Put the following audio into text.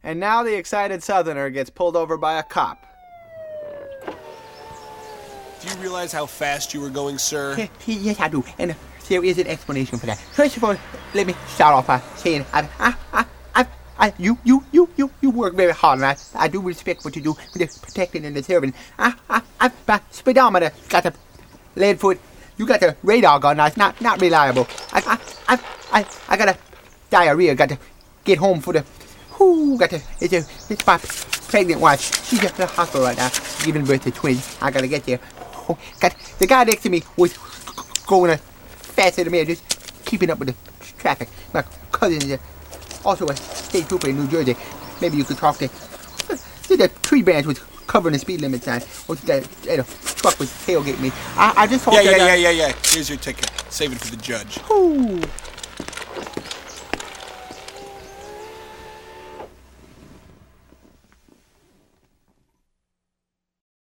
And now the excited Southerner gets pulled over by a cop. Do you realize how fast you were going, sir? Yes, I do. And there is an explanation for that. First of all, let me start off by saying you work very hard, and I do respect what you do for the protecting and the serving. My speedometer got the lead foot. You got the radar gun. It's not reliable. I got a diarrhea. Got to get home for the. It's my pregnant wife. She's at the hospital right now, giving birth to twins. I gotta get there. The guy next to me was going faster than me, just keeping up with the traffic. My cousin is also a state trooper in New Jersey. Maybe you could talk to. The tree branch was covering the speed limit sign. Or the truck was tailgating me. I just thought Yeah. Here's your ticket. Save it for the judge. Ooh.